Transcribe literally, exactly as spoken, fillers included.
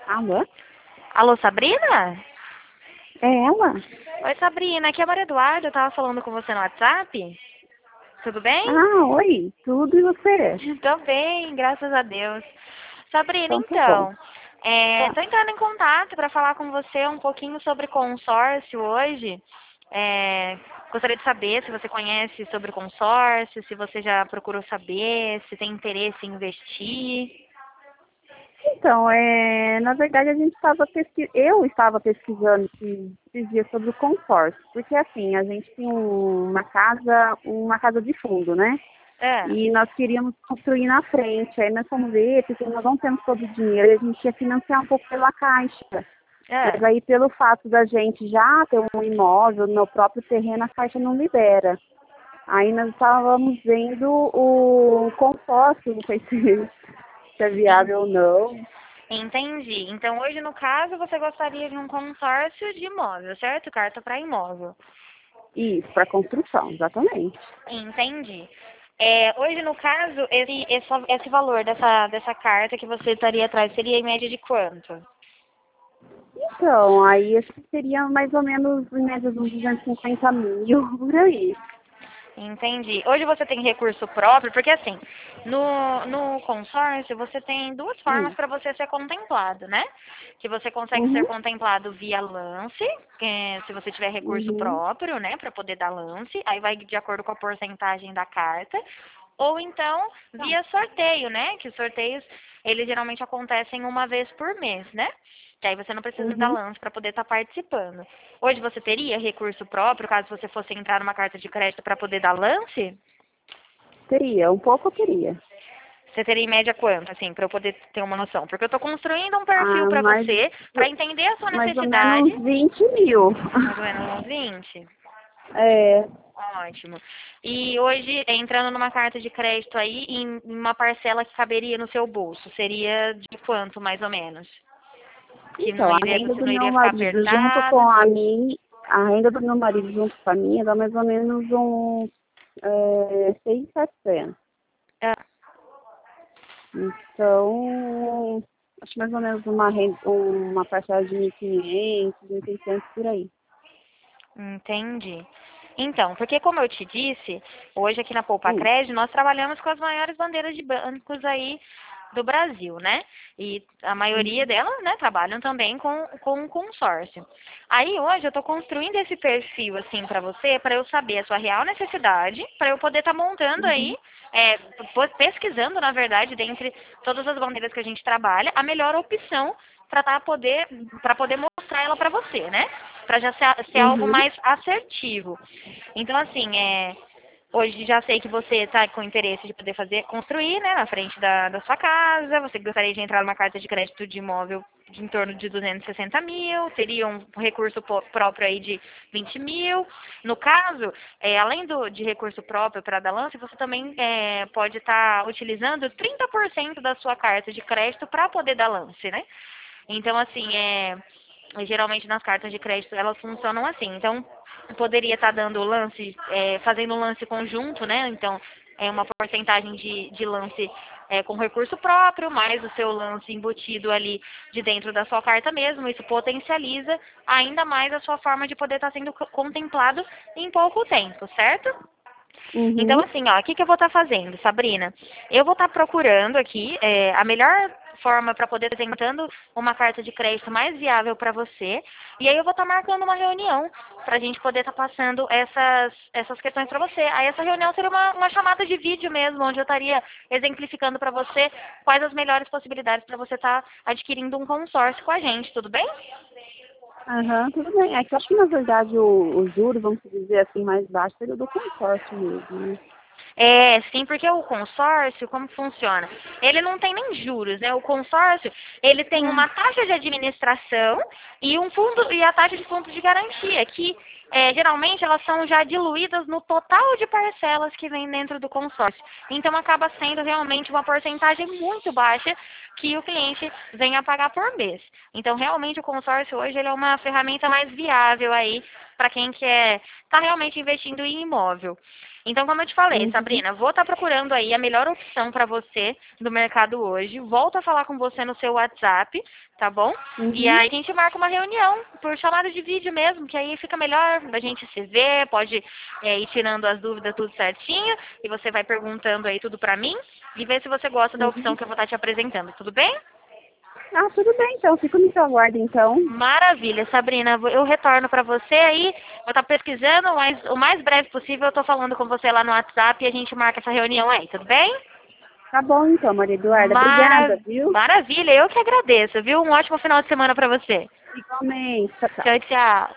Alô? Alô, Sabrina? É ela? Oi, Sabrina. Aqui é a Maria Eduarda. Eu tava falando com você no WhatsApp. Tudo bem? Ah, oi, tudo e você? Tô bem, graças a Deus. Sabrina, Então tá bom. então, é, Ah, tô entrando em contato para falar com você um pouquinho sobre consórcio hoje. É, gostaria de saber se você conhece sobre consórcio, se você já procurou saber, se tem interesse em investir. então, é, na verdade a gente estava pesquisando, eu estava pesquisando esses, esses dias sobre o consórcio, porque assim, a gente tem um- uma casa, uma casa de fundo, né? É, E nós queríamos construir na frente, aí nós fomos ver, porque nós não temos todo o dinheiro, e a gente ia financiar um pouco pela Caixa. Mas é. aí pelo fato da gente já ter um imóvel no próprio terreno, a Caixa não libera. Aí nós estávamos vendo o consórcio, não sei se, se é En- viável ou não. Entendi. Então, hoje, no caso, você gostaria de um consórcio de imóvel, certo? Carta para imóvel. Isso, para construção, exatamente. Entendi. É, hoje, no caso, esse, essa- esse valor dessa, dessa carta que você estaria atrás seria em média de quanto? Então, aí acho que seria mais ou menos em média de uns duzentos e cinquenta mil, por aí. Entendi. Hoje você tem recurso próprio, porque assim, no, no consórcio você tem duas formas Hum. para você ser contemplado, né? Que você consegue ser Uhum, contemplado via lance, é, se você tiver recurso uhum, próprio, né, para poder dar lance, aí vai de acordo com a porcentagem da carta, ou então tá. via sorteio, né? Que os sorteios, eles geralmente acontecem uma vez por mês, né? Que aí você não precisa dar Uhum. lance para poder estar participando. Hoje você teria recurso próprio, caso você fosse entrar numa carta de crédito para poder dar lance? Teria, um pouco eu teria. Você teria em média quanto, assim, para eu poder ter uma noção? Porque eu estou construindo um perfil Ah, para mais, você, para entender a sua mais ou necessidade, menos vinte mil. mais ou menos uns vinte. É, Ótimo. E hoje, entrando numa carta de crédito aí, em uma parcela que caberia no seu bolso, seria de quanto, mais ou menos? Que então, não a iria, renda você do não meu iria ficar marido junto com apertada? a minha, a renda do meu marido junto com a minha dá mais ou menos uns é, seis mil e setecentos. Ah, Então, acho mais ou menos uma, renda, uma parcela de mil e quinhentos, mil e seiscentos por aí. entendi. Então, porque como eu te disse, hoje aqui na Poupa Hum, Crédito nós trabalhamos com as maiores bandeiras de bancos aí do Brasil, né? E a maioria uhum, delas, né, trabalham também com, com consórcio. Aí hoje eu estou construindo esse perfil assim para você, para eu saber a sua real necessidade, para eu poder estar montando aí, uhum, é, po- pesquisando, na verdade, dentre todas as bandeiras que a gente trabalha, a melhor opção para tá poder para poder mostrar ela para você, né? Para já ser, ser algo uhum. mais assertivo. Então, assim, é, hoje já sei que você está com interesse de poder fazer, construir, né, na frente da, da sua casa, você gostaria de entrar numa carta de crédito de imóvel de em torno de duzentos e sessenta mil, teria um recurso po- próprio aí de vinte mil. No caso, é, além do, de recurso próprio para dar lance, você também é, pode estar utilizando trinta por cento da sua carta de crédito para poder dar lance, né? Então, assim, é, geralmente nas cartas de crédito elas funcionam assim. Então, poderia estar dando lance, é, fazendo um lance conjunto, né? Então, é uma porcentagem de, de lance é, com recurso próprio, mais o seu lance embutido ali de dentro da sua carta mesmo. Isso potencializa ainda mais a sua forma de poder estar sendo co- contemplado em pouco tempo, certo? Então, Uhum. assim, ó, o que, que eu vou estar fazendo, Sabrina? Eu vou estar procurando aqui é, a melhor forma para poder estar tentando uma carta de crédito mais viável para você. E aí eu vou estar marcando uma reunião para a gente poder estar passando essas, essas questões para você. Aí essa reunião seria uma, uma chamada de vídeo mesmo, onde eu estaria exemplificando para você quais as melhores possibilidades para você estar adquirindo um consórcio com a gente, tudo bem? Aham, tudo bem. É que eu acho que, na verdade, o, o juro, vamos dizer assim, mais baixo seria o do consórcio mesmo, né? É, sim, porque o consórcio, como funciona? Ele não tem nem juros, né? O consórcio, ele tem uma É. taxa de administração e um fundo e a taxa de fundo de garantia, que é, geralmente elas são já diluídas no total de parcelas que vem dentro do consórcio. Então acaba sendo realmente uma porcentagem muito baixa que o cliente vem a pagar por mês. Então realmente o consórcio hoje ele é uma ferramenta mais viável aí para quem quer estar realmente investindo em imóvel. Então, como eu te falei, Uhum. Sabrina, vou estar procurando aí a melhor opção para você do mercado hoje. Volto a falar com você no seu WhatsApp, tá bom? E Uhum. aí a gente marca uma reunião por chamada de vídeo mesmo, que aí fica melhor da gente se ver, pode é, ir tirando as dúvidas tudo certinho, e você vai perguntando aí tudo pra mim, e ver se você gosta da opção Uhum. que eu vou estar te apresentando, tudo bem? Ah, tudo bem, então. Fico no seu aguardo, então. Maravilha, Sabrina. Eu retorno para você aí. Vou estar pesquisando, mas o mais breve possível eu estou falando com você lá no WhatsApp e a gente marca essa reunião aí, tudo bem? Tá bom, então, Maria Eduarda. Mara... Obrigada, viu? Maravilha, eu que agradeço, viu? Um ótimo final de semana para você. Igualmente. Tchau, tchau. Tchau, tchau.